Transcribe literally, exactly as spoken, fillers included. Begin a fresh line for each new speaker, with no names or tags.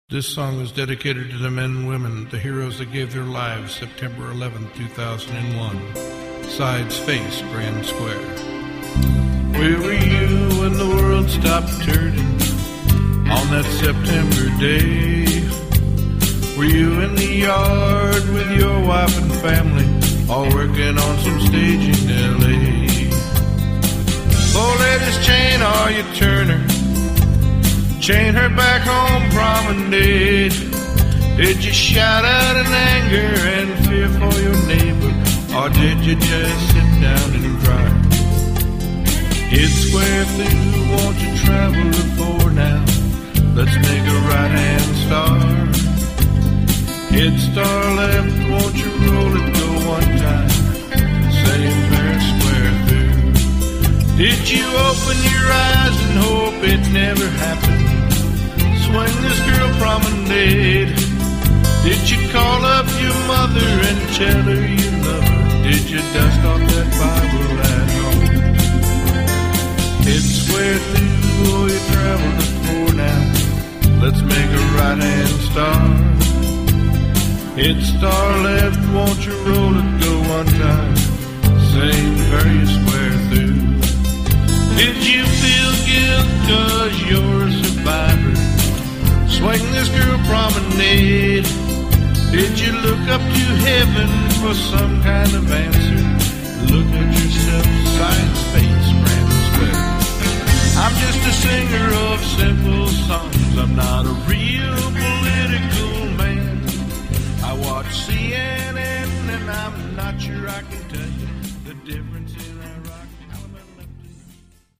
This song is dedicated to the men and women, the heroes that gave their lives September eleventh, two thousand one. Sides face Grand Square. Where were you when the world stopped turning on that September day? Were you in the yard with your wife and family, all working on some stage in L A? Four ladies chain, are you Turner? Chain her back home promenade. Did you shout out in anger and fear for your neighbor, or did you just sit down and cry? Hit square through, won't you travel to four now? Let's make a right-hand star. Hit star left, won't you roll it, go one time? Same fair square through. Did you open your eyes and hope it never happened? Swing this girl promenade. Did you call up your mother and tell her you love her? Did you dust off that Bible at home? Hit square through, oh, you travel to four now. Let's make a right-hand star. Hit star left, won't you roll it, go one time? Same very square through. Did you feel guilt cause you're a survivor? Swing this girl promenade. Did you look up to heaven for some kind of answer? Look at yourself, science, face, Grand Square. I'm just a singer of simple songs. I'm not a real political man. I watch C N N and I'm not sure I can tell you the difference in